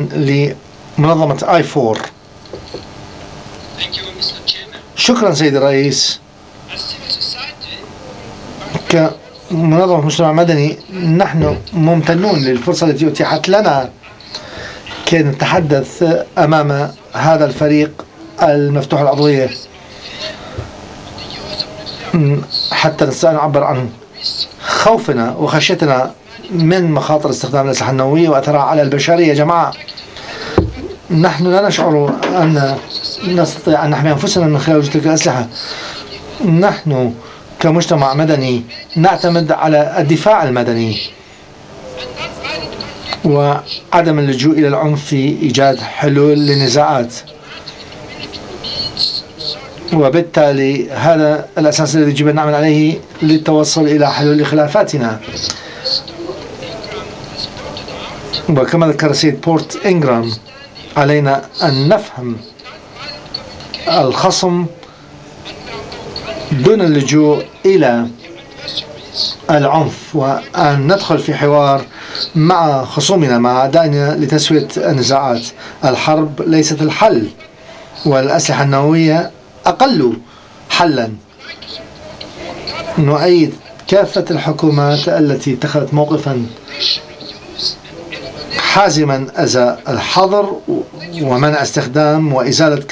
لمنظمة I4. شكرا سيد الرئيس. كمنظمة مجتمع مدني نحن ممتنون للفرصة التي أتيحت لنا كي نتحدث أمام هذا الفريق المفتوح العضوية حتى نعبر عن خوفنا وخشيتنا من مخاطر استخدام الأسلحة النووية وأثرها على البشرية. يا جماعة، نحن لا نشعر أن نستطيع أن نحمي أنفسنا من خلال وجود تلك الأسلحة. نحن كمجتمع مدني نعتمد على الدفاع المدني وعدم اللجوء إلى العنف في إيجاد حلول للنزاعات، وبالتالي هذا الأساس الذي يجب أن نعمل عليه للتوصل إلى حلول لخلافاتنا. وكما ذكر سيد بورت إنغرام، علينا أن نفهم الخصم دون اللجوء إلى العنف، وأن ندخل في حوار مع خصومنا، مع أعدائنا، لتسوية النزاعات. الحرب ليست الحل، والأسلحة النووية أقل حلا. نؤيد كافة الحكومات التي اتخذت موقفا حازما أزاء الحظر ومنع استخدام وإزالة